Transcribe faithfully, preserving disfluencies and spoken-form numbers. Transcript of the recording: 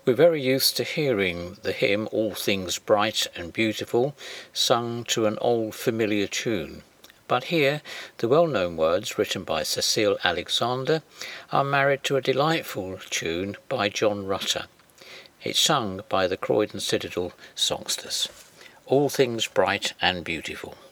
We're very used to hearing the hymn All Things Bright and Beautiful sung to an old familiar tune. But here, the well-known words written by Cecile Alexander are married to a delightful tune by John Rutter. It's sung by the Croydon Citadel Songsters. All Things Bright and Beautiful.